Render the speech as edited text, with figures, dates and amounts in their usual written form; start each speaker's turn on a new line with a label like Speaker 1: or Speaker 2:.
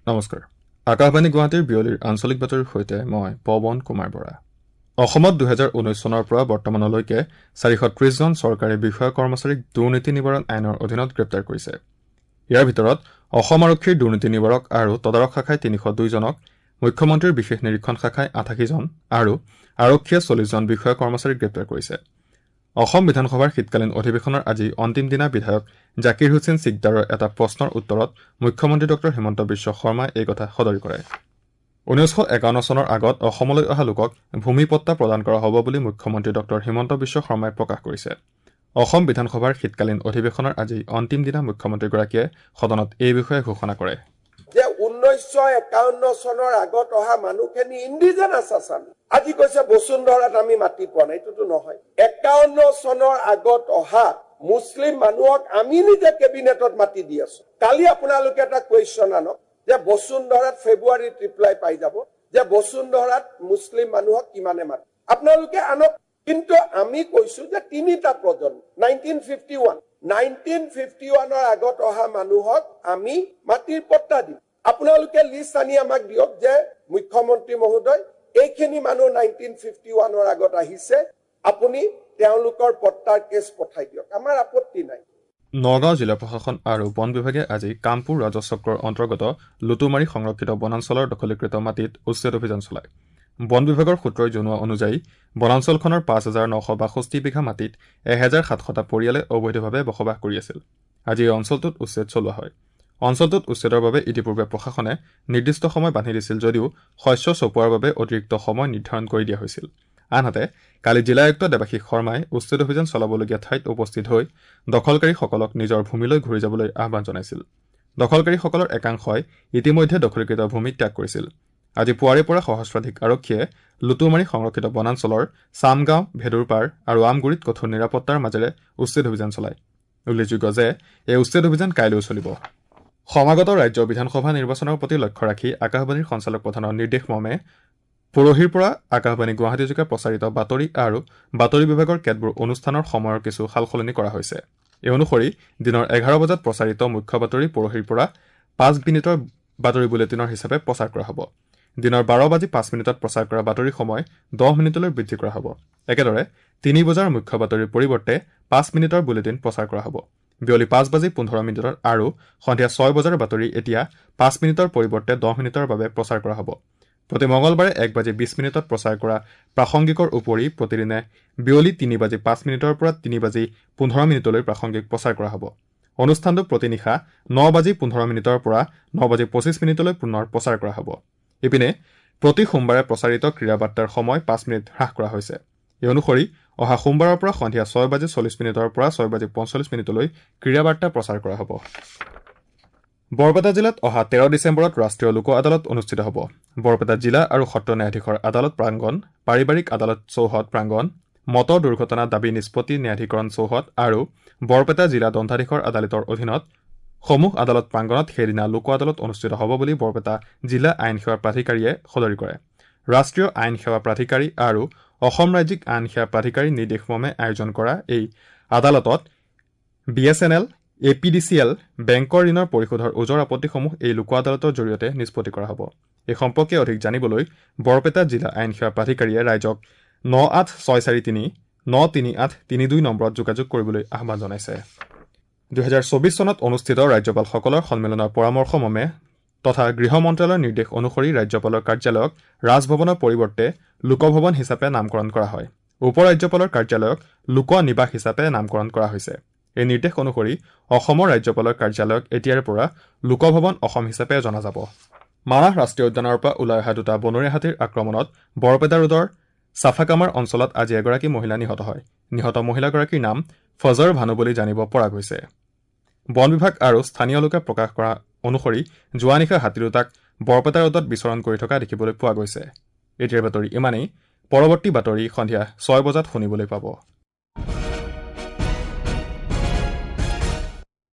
Speaker 1: নমস্কাৰ। আকাশবাণী গুৱাহাটীৰ বিয়লিৰ আঞ্চলিক বাতৰিৰ সৈতে মই পৱন কুমাৰ বৰা। অসমত 2019 চনৰ পৰা বৰ্তমানলৈকে 430 জন চৰকাৰী বিষয়া কৰ্মচাৰীক দুৰ্নীতি নিবাৰণ আইনৰ অধীনত গ্ৰেপ্তাৰ কৰিছে। ইয়াৰ ভিতৰত অসম আৰক্ষীৰ দুৰ্নীতি নিবাৰক আৰু তদাৰক শাখাই 302 জনক, মুখ্যমন্ত্ৰীৰ বিশেষ নিৰীক্ষণ শাখাই 88 জন আৰু আৰক্ষীয়ে 40 জন বিষয়া কৰ্মচাৰীক গ্ৰেপ্তাৰ কৰিছে। অসম বিধানসভাৰ শীতকালীন অধিৱেশনৰ আজি অন্তিম দিনা বিধায়ক জাকিৰ হুছেইন চিকদাৰৰ এটা প্ৰশ্নৰ উত্তৰত মুখ্যমন্ত্ৰী ডঃ হিমন্ত বিশ্ব শৰ্মাই এই কথা সদৰি কৰে। 1951 চনৰ আগত অসমলৈ অহা লোকক ভূমিপট্টা প্ৰদান কৰা হ'ব বুলি মুখ্যমন্ত্ৰী ডঃ হিমন্ত বিশ্ব শৰ্মাই প্ৰকাশ কৰিছে। অসম বিধানসভাৰ শীতকালীন অধিৱেশনৰ আজি অন্তিম দিনা মুখ্যমন্ত্ৰীগৰাকীয়ে সদনত এই বিষয়ে ঘোষণা কৰে
Speaker 2: যে 1951 চনৰ আগত অহা মানুহখিনি ইণ্ডিজেনাছ আছাম আজি কৈছে বসুন্ধৰাত আমি মাটি পোৱা নাই, এইটোতো নহয়। 51 চনৰ আগত অহা মুছলিম মানুহক আমি নিজে কেবিনেটত মাটি দি আছো। কালি আপোনালোকে এটা কুৱেশ্যন আনক যে বসুন্ধৰাত ফেব্ৰুৱাৰীত ৰিপ্লাই পাই যাব যে বসুন্ধৰাত মুছলিম মানুহক কিমানে মাটি, আপোনালোকে আনক। কিন্তু আমি কৈছো যে তিনিটা প্ৰজন্ম 1951ৰ আগত অহা মানুহক আমি মাটিৰ পট্টা দিম। আপোনালোকে লিষ্ট আনি আমাক দিয়ক যে মুখ্যমন্ত্ৰী মহোদয় এইখিনি মানুহ 1951ৰ আগত আহিছে, আপুনি তেওঁলোকৰ পট্টাৰ কেছ পঠাই দিয়ক, আমাৰ আপত্তি নাই।
Speaker 1: নগাঁও জিলা প্ৰশাসন আৰু বন বিভাগে আজি কামপুৰ ৰাজচক্ৰৰ অন্তৰ্গত লুটুমাৰী সংৰক্ষিত বনাঞ্চলৰ দখলীকৃত মাটিত উচ্ছেদ অভিযান চলায়। বন বিভাগৰ সূত্ৰই জনোৱা অনুযায়ী বনাঞ্চলখনৰ 5,962 বিঘা মাটিত 1,700টা পৰিয়ালে অবৈধভাৱে বসবাস কৰি আছিল। আজি এই অঞ্চলটোত উচ্ছেদ চলোৱা হয়। অঞ্চলটোত উচ্ছেদৰ বাবে ইতিপূৰ্বে প্ৰশাসনে নিৰ্দিষ্ট সময় বান্ধি দিছিল যদিও শস্য চপোৱাৰ বাবে অতিৰিক্ত সময় নিৰ্ধাৰণ কৰি দিয়া হৈছিল। আনহাতে কালি জিলা আয়ুক্ত দেৱাশীষ শৰ্মাই উচ্ছেদ অভিযান চলাবলগীয়া ঠাইত উপস্থিত হৈ দখলকাৰীসকলক নিজৰ ভূমিলৈ ঘূৰি যাবলৈ আহ্বান জনাইছিল। দখলকাৰীসকলৰ একাংশই ইতিমধ্যে দখলীকৃত ভূমি ত্যাগ কৰিছিল। আজি পুৱাৰে পৰা সহস্ৰাধিক আৰক্ষীয়ে লুটুমাৰী সংৰক্ষিত বনাঞ্চলৰ চামগাঁও, ভেদুৰপাৰ আৰু আমগুৰিত কঠোৰ নিৰাপত্তাৰ মাজেৰে উচ্ছেদ অভিযান চলায়। উল্লেখযোগ্য যে এই উচ্ছেদ অভিযান কাইলৈও চলিব। সমাগত ৰাজ্য বিধানসভা নিৰ্বাচনৰ প্ৰতি লক্ষ্য ৰাখি আকাশবাণীৰ সঞ্চালক প্ৰধানৰ নিৰ্দেশ মৰ্মে পৰহিৰ পৰা আকাশবাণী গুৱাহাটীযোগে প্ৰচাৰিত বাতৰি আৰু বাতৰি বিভাগৰ কেতবোৰ অনুষ্ঠানৰ সময়ৰ কিছু সালসলনি কৰা হৈছে। এই অনুসৰি দিনৰ 11 বজাত প্ৰচাৰিত মুখ্য বাতৰি পৰহিৰ পৰা 5 মিনিটৰ বাতৰি বুলেটিনৰ হিচাপে প্ৰচাৰ কৰা হ'ব। দিনৰ 12:05 প্ৰচাৰ কৰা বাতৰিৰ সময় 10 মিনিটলৈ বৃদ্ধি কৰা হ'ব। একেদৰে 3 বজাৰ মুখ্য বাতৰিৰ পৰিৱৰ্তে 5 মিনিটৰ বুলেটিন প্ৰচাৰ কৰা হ'ব। বিয়লি 5:15 আৰু সন্ধিয়া 6 বজাৰ বাতৰি এতিয়া 5 মিনিটৰ পৰিৱৰ্তে 10 মিনিটৰ বাবে প্ৰচাৰ কৰা হ'ব। প্ৰতি মঙলবাৰে 1:20 প্ৰচাৰ কৰা প্ৰাসংগিকৰ উপৰি প্ৰতিদিনে বিয়লি 3:05 পৰা 3:15 প্ৰাসংগিক প্ৰচাৰ কৰা হ'ব। অনুষ্ঠানটো প্ৰতি নিশা 9:15 পৰা 9:25 পুনৰ প্ৰচাৰ কৰা হ'ব। ইপিনে প্ৰতি সোমবাৰে প্ৰচাৰিত ক্ৰীড়া বাৰ্তাৰ সময় 5 মিনিট হ্ৰাস কৰা হৈছে। এই অনুসৰি অহা সোমবাৰৰ পৰা সন্ধিয়া 6:40 পৰা 6:45 ক্ৰীড়া বাৰ্তা প্ৰচাৰ কৰা হ'ব। বৰপেটা জিলাত অহা 13 ডিচেম্বৰত ৰাষ্ট্ৰীয় লোক আদালত অনুষ্ঠিত হ'ব। বৰপেটা জিলা আৰু সত্ৰ ন্যায়াধীশৰ আদালত প্ৰাংগণ, পাৰিবাৰিক আদালত চৌহদ প্ৰাংগণ, মটৰ দুৰ্ঘটনা দাবী নিষ্পত্তি ন্যায়াধীকৰণ চৌহদ আৰু বৰপেটা জিলা দণ্ডাধীশৰ আদালতৰ অধীনত সমূহ আদালত প্ৰাংগণত সেইদিনা লোক আদালত অনুষ্ঠিত হ'ব বুলি বৰপেটা জিলা আইন সেৱা প্ৰাধিকাৰীয়ে সদৰি কৰে। ৰাষ্ট্ৰীয় আইন সেৱা প্ৰাধিকাৰী আৰু অসম ৰাজ্যিক আইন সেৱা প্ৰাধিকাৰী নিৰ্দেশমৰ্মে আয়োজন কৰা এই আদালতত BSNL, APDCL, বেংকৰ ঋণৰ পৰিশোধৰ ওজৰ আপত্তিসমূহ এই লোক আদালতৰ জৰিয়তে নিষ্পত্তি কৰা হ'ব। এই সম্পৰ্কে অধিক জানিবলৈ বৰপেটা জিলা আইন সেৱা প্ৰাধিকাৰীয়ে ৰাইজক 9863393832 নম্বৰত যোগাযোগ কৰিবলৈ আহ্বান জনাইছে। 2024 চনত অনুষ্ঠিত ৰাজ্যপালসকলৰ সন্মিলনৰ পৰামৰ্শমৰ্মে তথা গৃহ মন্ত্ৰালয়ৰ নিৰ্দেশ অনুসৰি ৰাজ্যপালৰ কাৰ্যালয়ক ৰাজভৱনৰ পৰিৱৰ্তে লোকভৱন হিচাপে নামকৰণ কৰা হয়। উপ ৰাজ্যপালৰ কাৰ্যালয়ক লোক নিবাস হিচাপে নামকৰণ কৰা হৈছে। এই নিৰ্দেশ অনুসৰি অসমৰ ৰাজ্যপালৰ কাৰ্যালয়ক এতিয়াৰে পৰা লোকভৱন অসম হিচাপে জনা যাব। মানাহ ৰাষ্ট্ৰীয় উদ্যানৰ পৰা ওলাই অহা দুটা বনৰীয়া হাতীৰ আক্ৰমণত বৰপেটা ৰোডৰ চাফাকামাৰ অঞ্চলত আজি এগৰাকী মহিলা নিহত হয়। নিহত মহিলাগৰাকীৰ নাম ফজৰ ভানু বুলি জানিব পৰা গৈছে। বন বিভাগ আৰু স্থানীয় লোকে প্ৰকাশ কৰা অনুসৰি যোৱা নিশা হাতী দুটাক বৰপেটা ৰোডত বিচৰণ কৰি থকা দেখিবলৈ পোৱা গৈছে। এতিয়াৰ বাতৰি ইমানেই। পৰৱৰ্তী বাতৰি সন্ধিয়া 6 বজাত শুনিবলৈ পাব।